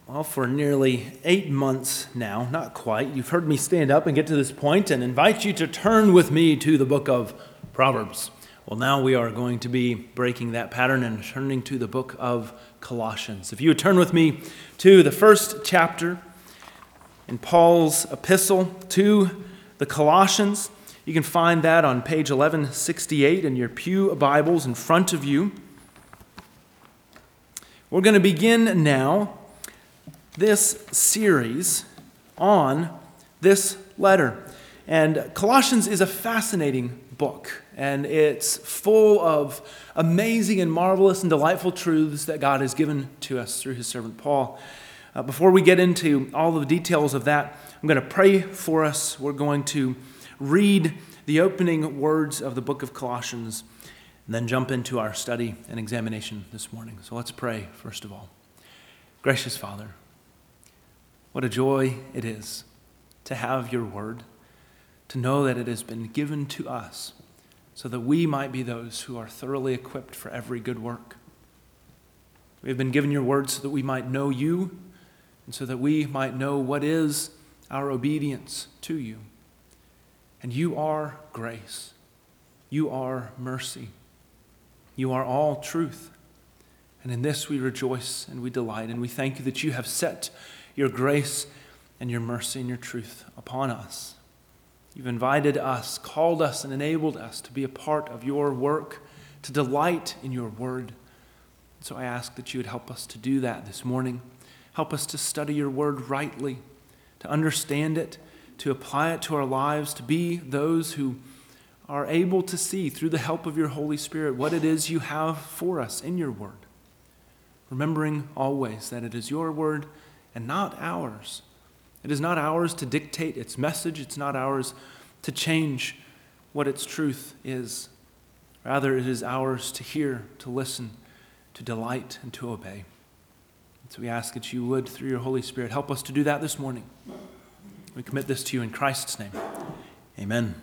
Well, for nearly 8 months now, not quite, you've heard me stand up and get to this point and invite you to turn with me to the book of Proverbs. Well, now we are going to be breaking that pattern and turning to the book of Colossians. If you would turn with me to the first chapter in Paul's epistle to the Colossians, you can find that on page 1168 in your pew Bibles in front of you. We're going to begin now this series on this letter. And Colossians is a fascinating book, and it's full of amazing and marvelous and delightful truths that God has given to us through his servant Paul. Before we get into all the details of that, I'm going to pray for us. We're going to read the opening words of the book of Colossians and then jump into our study and examination this morning. So let's pray first of all. Gracious Father, what a joy it is to have your word, to know that it has been given to us so that we might be those who are thoroughly equipped for every good work. We have been given your word so that we might know you and so that we might know what is our obedience to you. And you are grace. You are mercy. You are all truth. And in this we rejoice and we delight, and we thank you that you have set your grace and your mercy and your truth upon us. You've invited us, called us, and enabled us to be a part of your work, to delight in your word. So I ask that you would help us to do that this morning. Help us to study your word rightly, to understand it, to apply it to our lives, to be those who are able to see through the help of your Holy Spirit what it is you have for us in your word. Remembering always that it is your word and not ours. It is not ours to dictate its message. It's not ours to change what its truth is. Rather, it is ours to hear, to listen, to delight, and to obey. And so we ask that you would, through your Holy Spirit, help us to do that this morning. We commit this to you in Christ's name. Amen.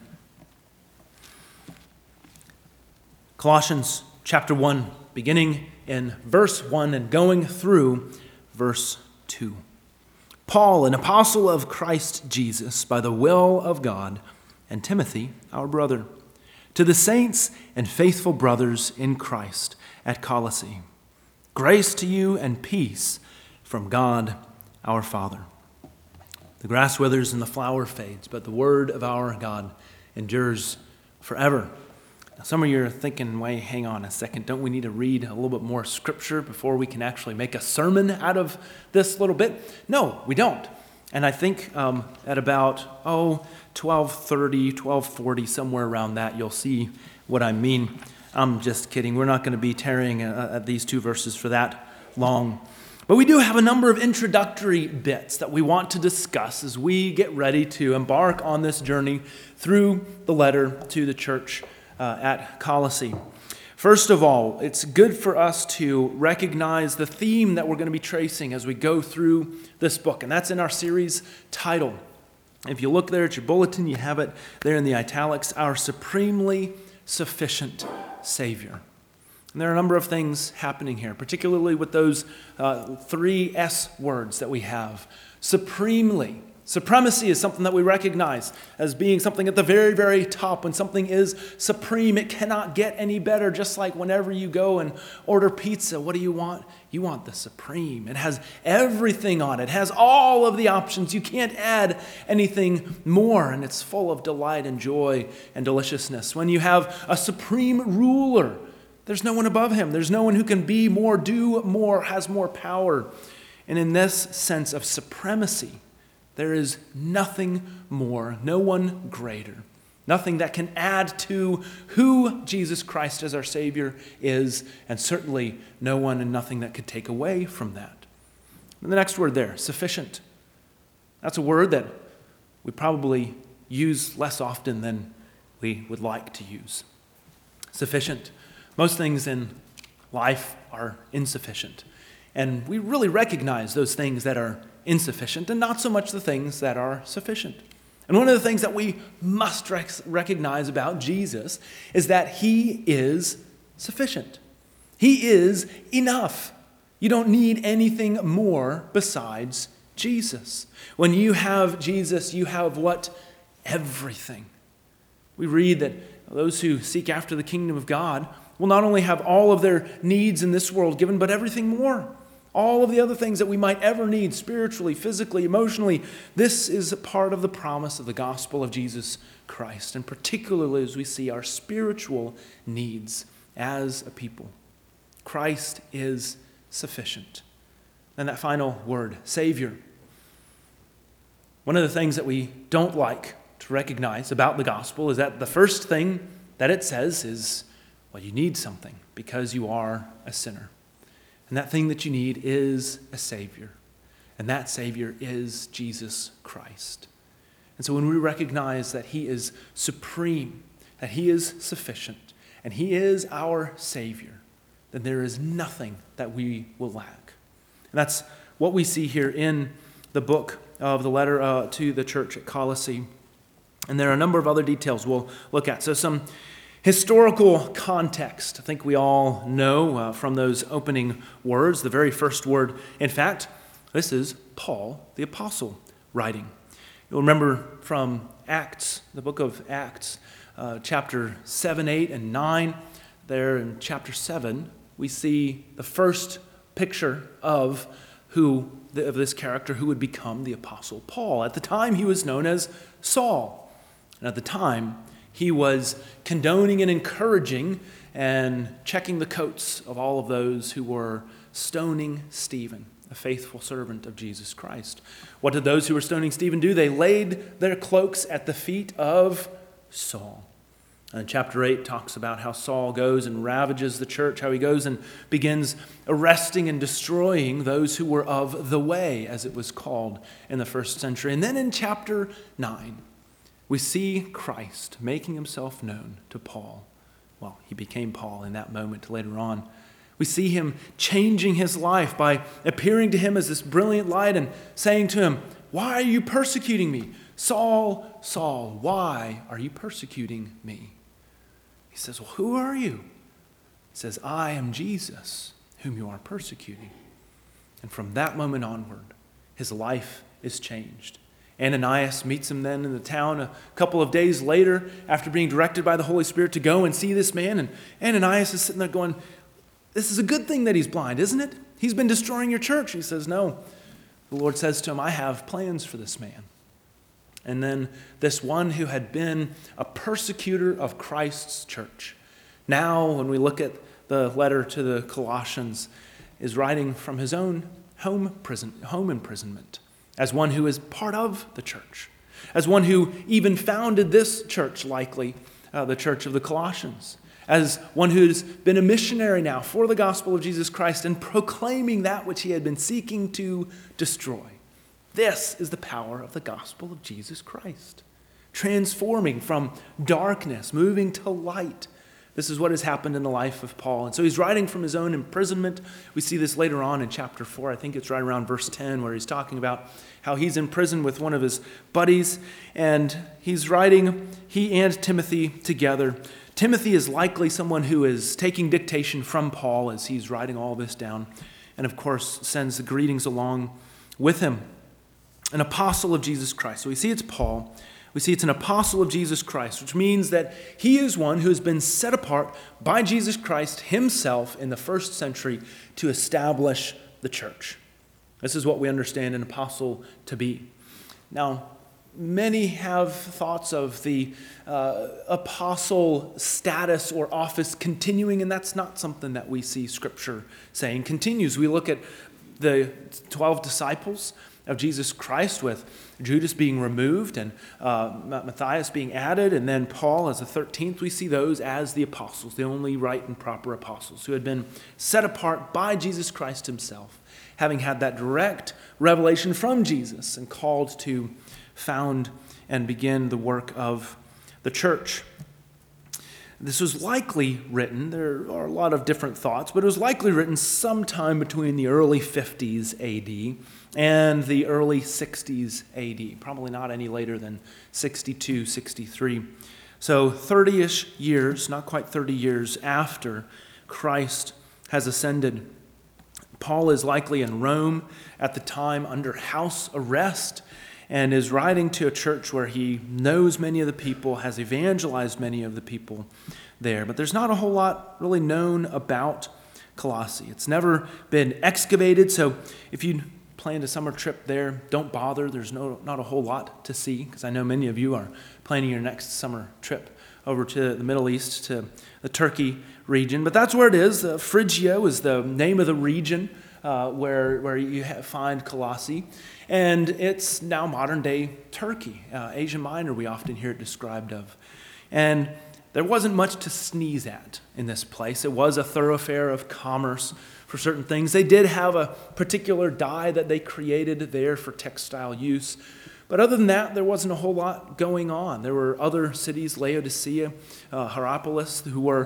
Colossians chapter 1, beginning in verse 1 and going through verse 2. Paul, an apostle of Christ Jesus, by the will of God, and Timothy, our brother, to the saints and faithful brothers in Christ at Colossae, grace to you and peace from God our Father. The grass withers and the flower fades, but the word of our God endures forever. Now, some of you are thinking, wait, hang on a second, don't we need to read a little bit more scripture before we can actually make a sermon out of this little bit? No, we don't. And I think at about 12:30, 12:40, somewhere around that, you'll see what I mean. I'm just kidding. We're not going to be tarrying at these two verses for that long. But we do have a number of introductory bits that we want to discuss as we get ready to embark on this journey through the letter to the church at Colossae. First of all, it's good for us to recognize the theme that we're going to be tracing as we go through this book, and that's in our series title. If you look there at your bulletin, you have it there in the italics, Our Supremely Sufficient Savior. And there are a number of things happening here, particularly with those three S words that we have. Supremely. Supremacy is something that we recognize as being something at the very, very top. When something is supreme, it cannot get any better. Just like whenever you go and order pizza, what do you want? You want the supreme. It has everything on it. It has all of the options. You can't add anything more. And it's full of delight and joy and deliciousness. When you have a supreme ruler, there's no one above him. There's no one who can be more, do more, has more power. And in this sense of supremacy, there is nothing more, no one greater, nothing that can add to who Jesus Christ as our Savior is, and certainly no one and nothing that could take away from that. And the next word there, sufficient. That's a word that we probably use less often than we would like to use. Sufficient. Most things in life are insufficient. And we really recognize those things that are insufficient and not so much the things that are sufficient. And one of the things that we must recognize about Jesus is that he is sufficient. He is enough. You don't need anything more besides Jesus. When you have Jesus, you have what? Everything. We read that those who seek after the kingdom of God will not only have all of their needs in this world given, but everything more. All of the other things that we might ever need spiritually, physically, emotionally. This is a part of the promise of the gospel of Jesus Christ, and particularly as we see our spiritual needs as a people. Christ is sufficient. And that final word, Savior. One of the things that we don't like to recognize about the gospel is that the first thing that it says is, well, you need something because you are a sinner. And that thing that you need is a Savior. And that Savior is Jesus Christ. And so when we recognize that He is supreme, that He is sufficient, and He is our Savior, then there is nothing that we will lack. And that's what we see here in the book of the letter to the church at Colossae. And there are a number of other details we'll look at. So some historical context. I think we all know from those opening words, the very first word. In fact, this is Paul the Apostle writing. You'll remember from Acts, the book of Acts, chapter 7, 8, and 9. There in chapter 7, we see the first picture of this character who would become the Apostle Paul. At the time, he was known as Saul. And at the time, he was condoning and encouraging and checking the coats of all of those who were stoning Stephen, a faithful servant of Jesus Christ. What did those who were stoning Stephen do? They laid their cloaks at the feet of Saul. And chapter 8 talks about how Saul goes and ravages the church, how he goes and begins arresting and destroying those who were of the way, as it was called in the first century. And then in chapter 9, we see Christ making himself known to Paul. Well, he became Paul in that moment later on. We see him changing his life by appearing to him as this brilliant light and saying to him, "Why are you persecuting me? Saul, Saul, why are you persecuting me?" He says, "Well, who are you?" He says, "I am Jesus, whom you are persecuting." And from that moment onward, his life is changed. Ananias meets him then in the town a couple of days later after being directed by the Holy Spirit to go and see this man. And Ananias is sitting there going, "This is a good thing that he's blind, isn't it? He's been destroying your church." He says, "No." The Lord says to him, "I have plans for this man." And then this one who had been a persecutor of Christ's church, now when we look at the letter to the Colossians, is writing from his own home imprisonment, as one who is part of the church, as one who even founded this church, likely, the church of the Colossians, as one who's been a missionary now for the gospel of Jesus Christ and proclaiming that which he had been seeking to destroy. This is the power of the gospel of Jesus Christ, transforming from darkness, moving to light. This is what has happened in the life of Paul. And so he's writing from his own imprisonment. We see this later on in chapter 4. I think it's right around verse 10, where he's talking about how he's in prison with one of his buddies. And he's writing, he and Timothy together. Timothy is likely someone who is taking dictation from Paul as he's writing all this down. And of course, sends the greetings along with him. An apostle of Jesus Christ. So we see it's Paul. We see it's an apostle of Jesus Christ, which means that he is one who has been set apart by Jesus Christ himself in the first century to establish the church. This is what we understand an apostle to be. Now, many have thoughts of the apostle status or office continuing, and that's not something that we see Scripture saying continues. We look at the 12 disciples of Jesus Christ, with Judas being removed and Matthias being added, and then Paul as the 13th. We see those as the apostles, the only right and proper apostles who had been set apart by Jesus Christ himself, having had that direct revelation from Jesus and called to found and begin the work of the church. This was likely written, there are a lot of different thoughts, but it was likely written sometime between the early 50s AD and the early 60s AD, probably not any later than 62, 63. So 30-ish years, not quite 30 years after Christ has ascended, Paul is likely in Rome at the time under house arrest and is writing to a church where he knows many of the people, has evangelized many of the people there. But there's not a whole lot really known about Colossae. It's never been excavated, so if you planned a summer trip there, don't bother. There's not a whole lot to see, because I know many of you are planning your next summer trip over to the Middle East, to the Turkey region. But that's where it is. Phrygia is the name of the region where you find Colossae. And it's now modern-day Turkey. Asia Minor, we often hear it described of. And there wasn't much to sneeze at in this place. It was a thoroughfare of commerce for certain things. They did have a particular dye that they created there for textile use. But other than that, there wasn't a whole lot going on. There were other cities, Laodicea, Hierapolis,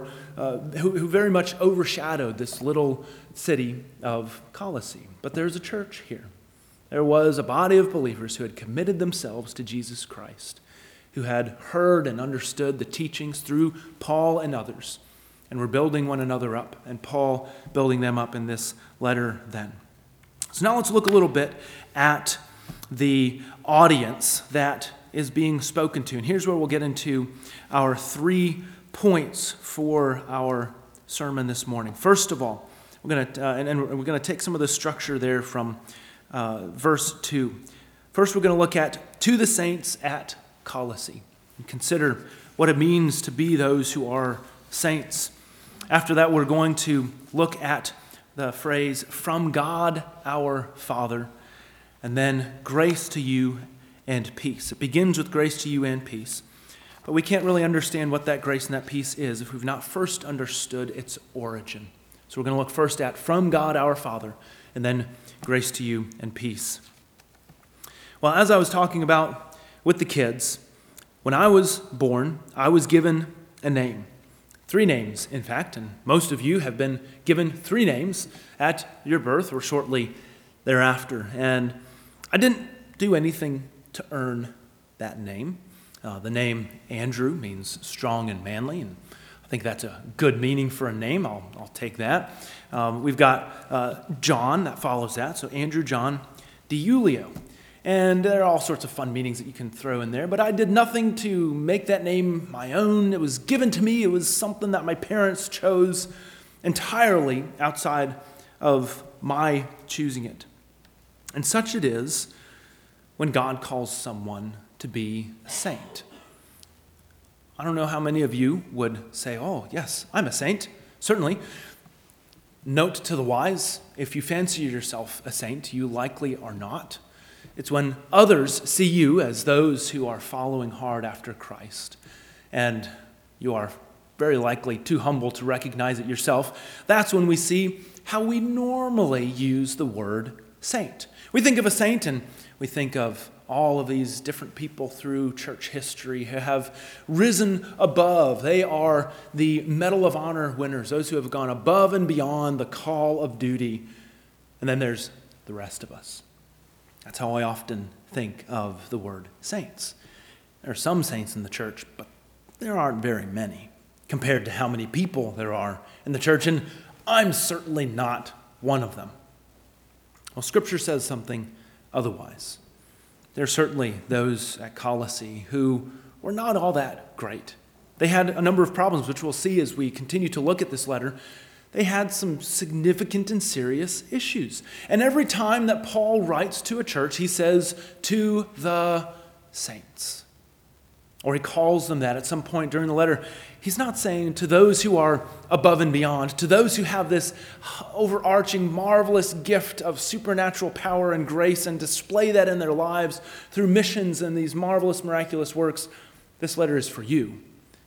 who very much overshadowed this little city of Colossae. But there's a church here. There was a body of believers who had committed themselves to Jesus Christ, who had heard and understood the teachings through Paul and others, and were building one another up, and Paul building them up in this letter then. So now let's look a little bit at the audience that is being spoken to. And here's where we'll get into our 3 points for our sermon this morning. First of all, we're going to take some of the structure there from verse 2. First, we're going to look at to the saints at Colossae and consider what it means to be those who are saints. After that, we're going to look at the phrase, from God our Father, and then grace to you and peace. It begins with grace to you and peace, but we can't really understand what that grace and that peace is if we've not first understood its origin. So we're going to look first at from God our Father, and then grace to you and peace. Well, as I was talking about with the kids, when I was born, I was given a name. 3 names, in fact, and most of you have been given 3 names at your birth or shortly thereafter. And I didn't do anything to earn that name. The name Andrew means strong and manly, and I think that's a good meaning for a name. I'll take that. We've got John that follows that, so Andrew John DiUlio. And there are all sorts of fun meanings that you can throw in there, but I did nothing to make that name my own. It was given to me. It was something that my parents chose entirely outside of my choosing it. And such it is when God calls someone to be a saint. I don't know how many of you would say, oh, yes, I'm a saint. Certainly. Note to the wise, if you fancy yourself a saint, you likely are not. It's when others see you as those who are following hard after Christ, and you are very likely too humble to recognize it yourself. That's when we see how we normally use the word saint. We think of a saint and we think of all of these different people through church history who have risen above. They are the Medal of Honor winners, those who have gone above and beyond the call of duty. And then there's the rest of us. That's how I often think of the word saints. There are some saints in the church, but there aren't very many compared to how many people there are in the church, and I'm certainly not one of them. Well, Scripture says something otherwise. There are certainly those at Colossae who were not all that great. They had a number of problems, which we'll see as we continue to look at this letter. They had some significant and serious issues. And every time that Paul writes to a church, he says, to the saints. Or he calls them that at some point during the letter. He's not saying to those who are above and beyond, to those who have this overarching, marvelous gift of supernatural power and grace and display that in their lives through missions and these marvelous, miraculous works. This letter is for you.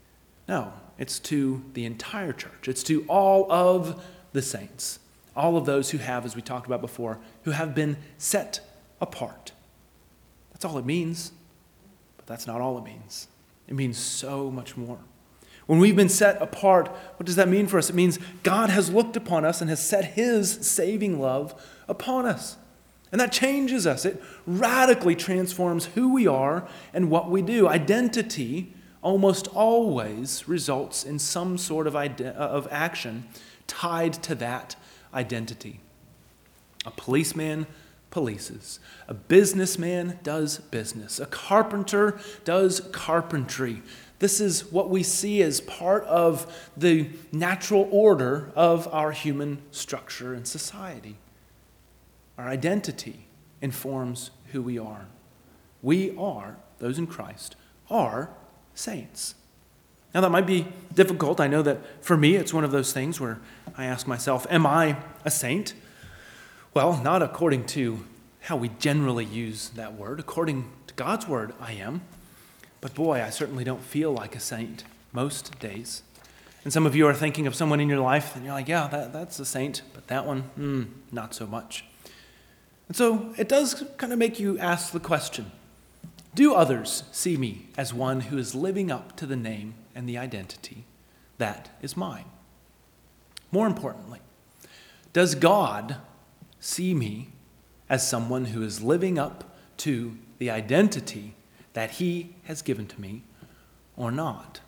No. It's to the entire church. It's to all of the saints. All of those who have, as we talked about before, who have been set apart. That's all it means. But that's not all it means. It means so much more. When we've been set apart, what does that mean for us? It means God has looked upon us and has set his saving love upon us. And that changes us. It radically transforms who we are and what we do. Identity almost always results in some sort of action tied to that identity. A policeman polices. A businessman does business. A carpenter does carpentry. This is what we see as part of the natural order of our human structure and society. Our identity informs who we are. We are, those in Christ, are saints. Now that might be difficult. I know that for me it's one of those things where I ask myself, am I a saint? Well, not according to how we generally use that word. According to God's word, I am. But boy, I certainly don't feel like a saint most days. And some of you are thinking of someone in your life and you're like, yeah, that's a saint, but that one, not so much. And so it does kind of make you ask the question, do others see me as one who is living up to the name and the identity that is mine? More importantly, does God see me as someone who is living up to the identity that he has given to me or not?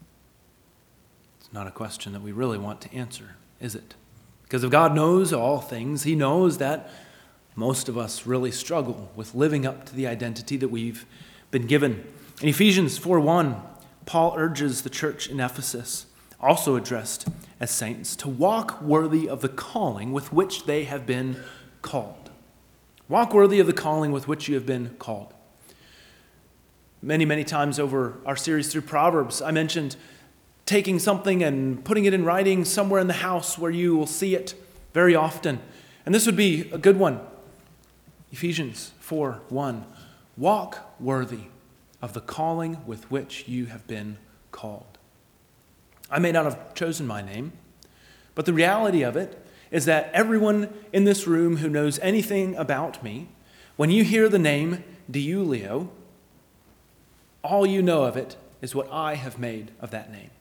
It's not a question that we really want to answer, is it? Because if God knows all things, he knows that most of us really struggle with living up to the identity that we've been given. In Ephesians 4:1, Paul urges the church in Ephesus, also addressed as saints, to walk worthy of the calling with which they have been called. Walk worthy of the calling with which you have been called. Many, many times over our series through Proverbs, I mentioned taking something and putting it in writing somewhere in the house where you will see it very often. And this would be a good one. Ephesians 4:1. Walk worthy of the calling with which you have been called. I may not have chosen my name, but the reality of it is that everyone in this room who knows anything about me, when you hear the name DiUlio, all you know of it is what I have made of that name.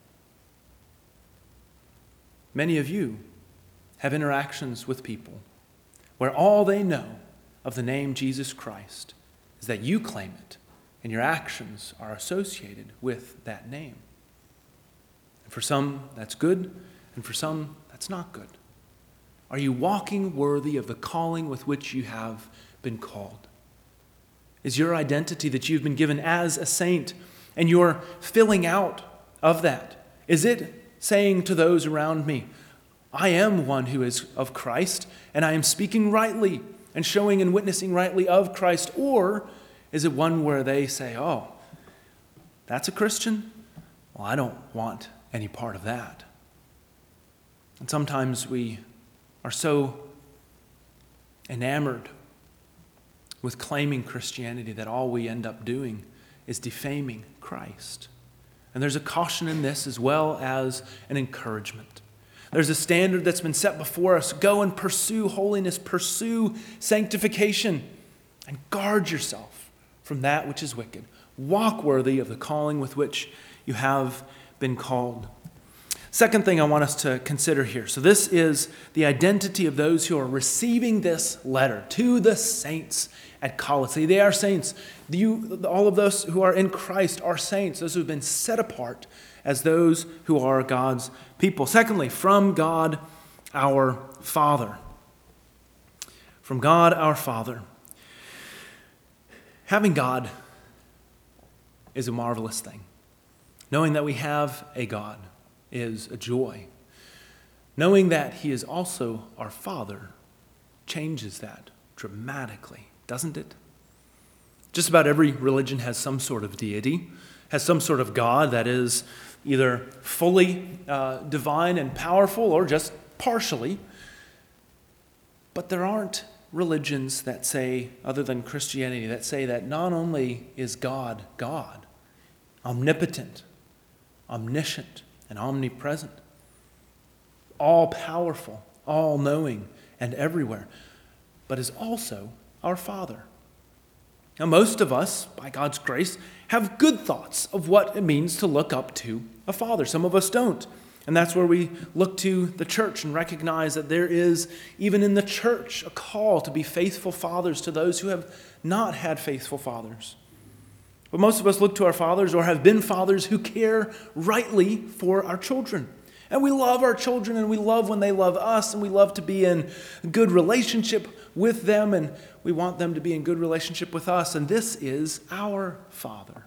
Many of you have interactions with people where all they know of the name Jesus Christ is that you claim it, and your actions are associated with that name. And for some, that's good, and for some, that's not good. Are you walking worthy of the calling with which you have been called? Is your identity that you've been given as a saint, and you're filling out of that? Is it saying to those around me, I am one who is of Christ, and I am speaking rightly and showing and witnessing rightly of Christ? Or is it one where they say, oh, that's a Christian? Well, I don't want any part of that. And sometimes we are so enamored with claiming Christianity that all we end up doing is defaming Christ. And there's a caution in this as well as an encouragement. There's a standard that's been set before us. Go and pursue holiness, pursue sanctification, and guard yourself from that which is wicked. Walk worthy of the calling with which you have been called. Second thing I want us to consider here. So this is the identity of those who are receiving this letter to the saints at Colossae. They are saints. All of those who are in Christ are saints, those who have been set apart as those who are God's people. Secondly, from God our Father. From God our Father. Having God is a marvelous thing. Knowing that we have a God is a joy. Knowing that he is also our Father changes that dramatically, doesn't it? Just about every religion has some sort of deity, has some sort of God that is either fully divine and powerful or just partially. But there aren't religions that say, other than Christianity, that say that not only is God God, omnipotent, omniscient, and omnipresent, all-powerful, all-knowing, and everywhere, but is also our Father. Now, most of us, by God's grace, have good thoughts of what it means to look up to a father. Some of us don't. And that's where we look to the church and recognize that there is, even in the church, a call to be faithful fathers to those who have not had faithful fathers. But most of us look to our fathers or have been fathers who care rightly for our children. And we love our children, and we love when they love us, and we love to be in good relationship with them, and we want them to be in good relationship with us. And this is our Father.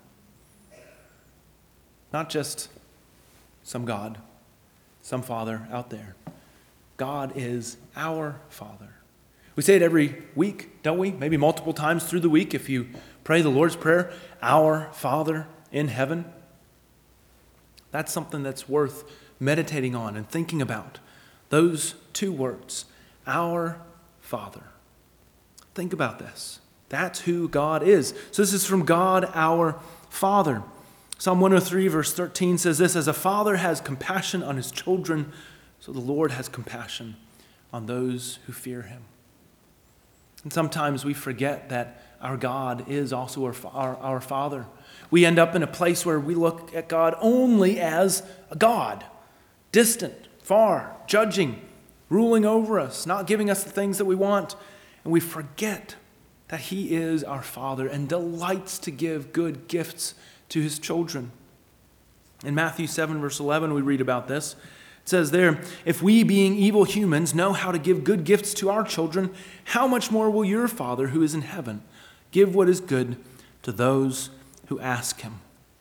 Not just some God, some Father out there. God is our Father. We say it every week, don't we? Maybe multiple times through the week if you pray the Lord's Prayer, Our Father in heaven. That's something that's worth meditating on and thinking about. Those two words, our Father. Think about this. That's who God is. So this is from God, our Father. Psalm 103, verse 13 says this, as a father has compassion on his children, so the Lord has compassion on those who fear him. And sometimes we forget that our God is also our Father. We end up in a place where we look at God only as a God, distant, far, judging, ruling over us, not giving us the things that we want. And we forget that he is our Father and delights to give good gifts to his children. In Matthew 7, verse 11, we read about this. It says there, if we, being evil humans, know how to give good gifts to our children, how much more will your Father who is in heaven give what is good to those who ask him?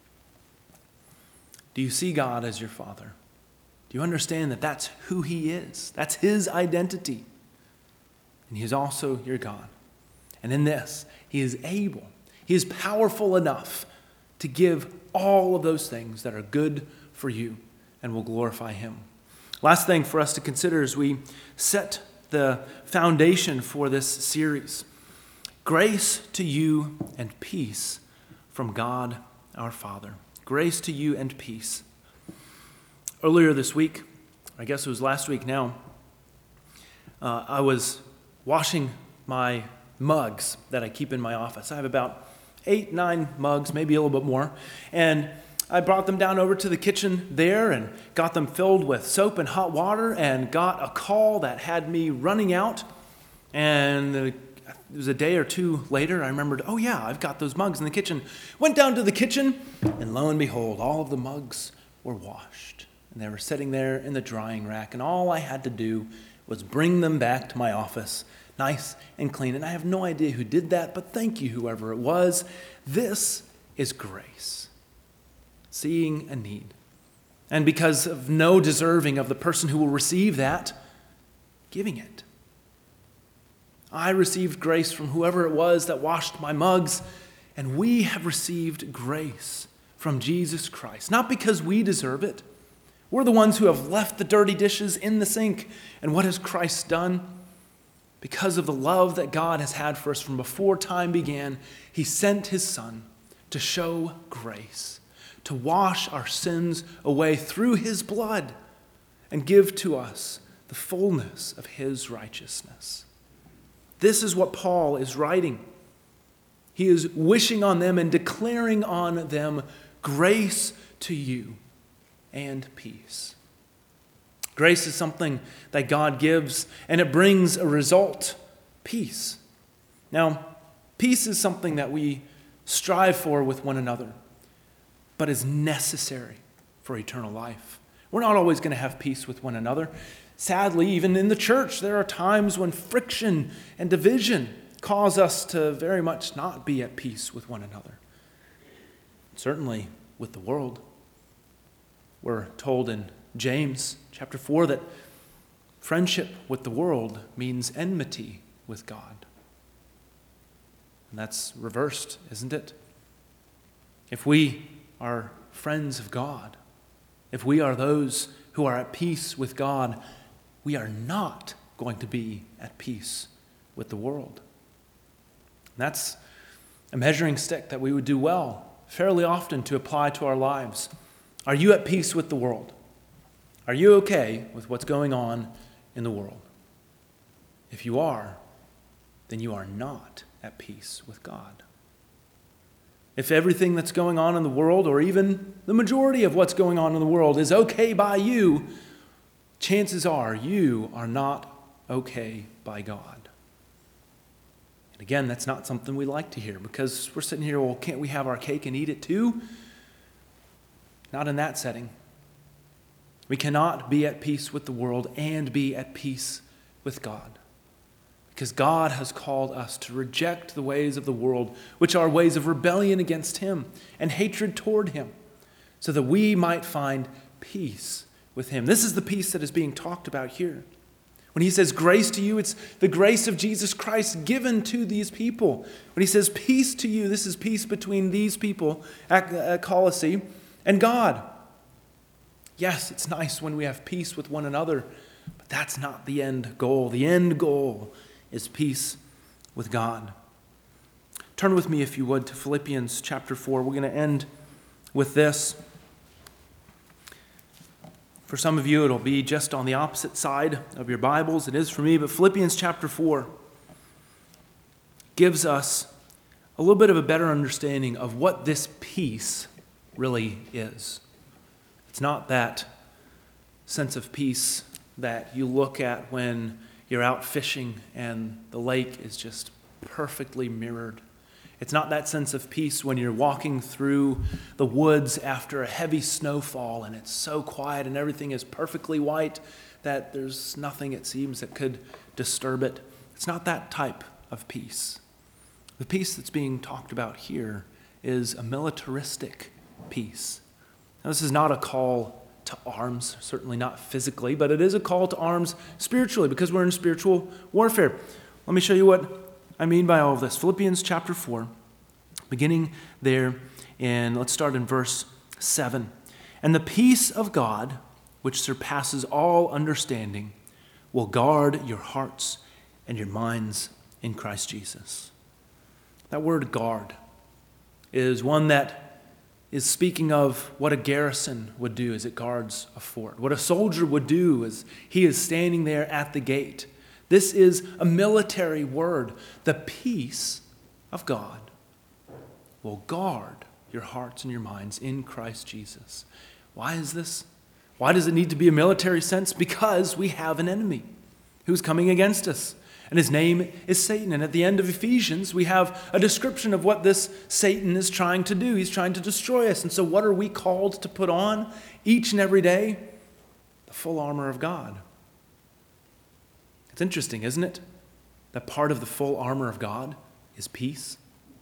Do you see God as your Father? Do you understand that that's who he is? That's his identity. And he is also your God. And in this, he is able, he is powerful enough to give all of those things that are good for you and will glorify him. Last thing for us to consider as we set the foundation for this series. Grace to you and peace from God our Father. Grace to you and peace. Earlier this week, I guess it was last week now, I was washing my mugs that I keep in my office. I have about 8, 9 mugs, maybe a little bit more. And I brought them down over to the kitchen there and got them filled with soap and hot water and got a call that had me running out. And it was a day or two later, I remembered, oh yeah, I've got those mugs in the kitchen. Went down to the kitchen, and lo and behold, all of the mugs were washed. And they were sitting there in the drying rack, and all I had to do was bring them back to my office, nice and clean. And I have no idea who did that, but thank you, whoever it was. This is grace. Seeing a need. And because of no deserving of the person who will receive that, giving it. I received grace from whoever it was that washed my mugs, and we have received grace from Jesus Christ. Not because we deserve it. We're the ones who have left the dirty dishes in the sink. And what has Christ done? Because of the love that God has had for us from before time began, he sent his Son to show grace, to wash our sins away through his blood and give to us the fullness of his righteousness. This is what Paul is writing. He is wishing on them and declaring on them grace to you and peace. Grace is something that God gives, and it brings a result, peace. Now, peace is something that we strive for with one another, but is necessary for eternal life. We're not always going to have peace with one another. Sadly, even in the church, there are times when friction and division cause us to very much not be at peace with one another. Certainly with the world. We're told in James chapter 4 that friendship with the world means enmity with God. And that's reversed, isn't it? If we are friends of God, if we are those who are at peace with God, we are not going to be at peace with the world. And that's a measuring stick that we would do well fairly often to apply to our lives. Are you at peace with the world? Are you okay with what's going on in the world? If you are, then you are not at peace with God. If everything that's going on in the world, or even the majority of what's going on in the world, is okay by you, chances are you are not okay by God. And again, that's not something we like to hear, because we're sitting here, well, can't we have our cake and eat it too? Not in that setting. We cannot be at peace with the world and be at peace with God. Because God has called us to reject the ways of the world, which are ways of rebellion against Him and hatred toward Him, so that we might find peace with Him. This is the peace that is being talked about here. When He says grace to you, it's the grace of Jesus Christ given to these people. When He says peace to you, this is peace between these people at Colossae and God. Yes, it's nice when we have peace with one another, but that's not the end goal. The end goal is peace with God. Turn with me, if you would, to Philippians chapter 4. We're going to end with this. For some of you, it'll be just on the opposite side of your Bibles. It is for me, but Philippians chapter 4 gives us a little bit of a better understanding of what this peace really is. It's not that sense of peace that you look at when you're out fishing and the lake is just perfectly mirrored. It's not that sense of peace when you're walking through the woods after a heavy snowfall and it's so quiet and everything is perfectly white that there's nothing, it seems, that could disturb it. It's not that type of peace. The peace that's being talked about here is a militaristic peace. Now, this is not a call to arms, certainly not physically, but it is a call to arms spiritually because we're in spiritual warfare. Let me show you what I mean by all of this. Philippians chapter 4, beginning there, and let's start in verse 7. And the peace of God, which surpasses all understanding, will guard your hearts and your minds in Christ Jesus. That word guard is one that is speaking of what a garrison would do as it guards a fort, what a soldier would do as he is standing there at the gate. This is a military word. The peace of God will guard your hearts and your minds in Christ Jesus. Why is this? Why does it need to be a military sense? Because we have an enemy who's coming against us. And his name is Satan. And at the end of Ephesians, we have a description of what this Satan is trying to do. He's trying to destroy us. And so what are we called to put on each and every day? The full armor of God. It's interesting, isn't it? That part of the full armor of God is peace.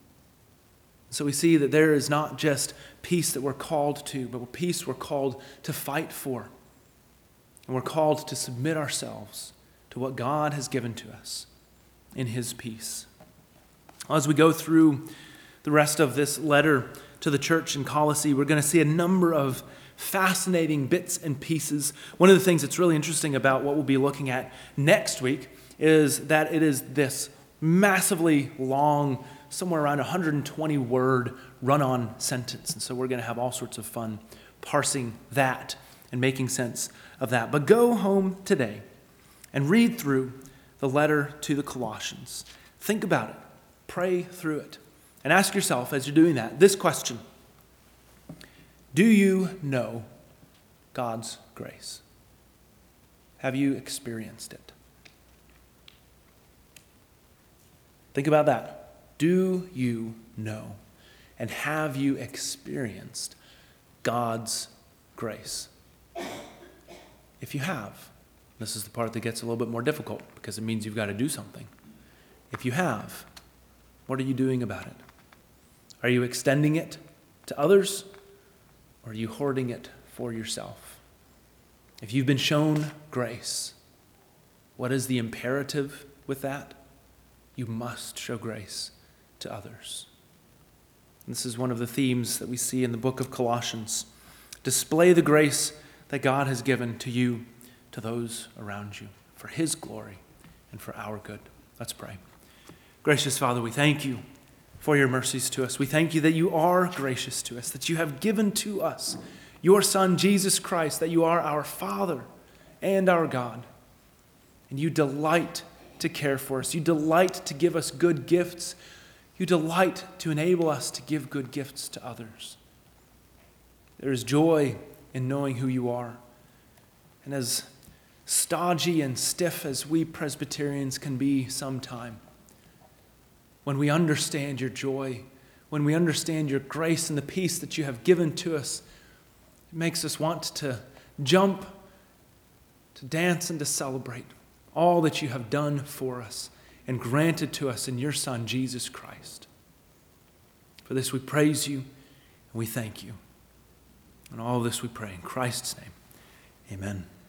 So we see that there is not just peace that we're called to, but peace we're called to fight for. And we're called to submit ourselves to what God has given to us in His peace. As we go through the rest of this letter to the church in Colossae, we're going to see a number of fascinating bits and pieces. One of the things that's really interesting about what we'll be looking at next week is that it is this massively long, somewhere around 120-word run-on sentence. And so we're going to have all sorts of fun parsing that and making sense of that. But go home today and read through the letter to the Colossians. Think about it. Pray through it. And ask yourself, as you're doing that, this question. Do you know God's grace? Have you experienced it? Think about that. Do you know and have you experienced God's grace? If you have, this is the part that gets a little bit more difficult because it means you've got to do something. If you have, what are you doing about it? Are you extending it to others, or are you hoarding it for yourself? If you've been shown grace, what is the imperative with that? You must show grace to others. And this is one of the themes that we see in the book of Colossians. Display the grace that God has given to you, to those around you, for His glory and for our good. Let's pray. Gracious Father, we thank you for your mercies to us. We thank you that you are gracious to us, that you have given to us your Son, Jesus Christ, that you are our Father and our God. And you delight to care for us. You delight to give us good gifts. You delight to enable us to give good gifts to others. There is joy in knowing who you are. And as stodgy and stiff as we Presbyterians can be sometime, when we understand your joy, when we understand your grace and the peace that you have given to us, it makes us want to jump to dance and to celebrate all that you have done for us and granted to us in your Son, Jesus Christ. For this we praise you and we thank you. And all this we pray in Christ's name. Amen.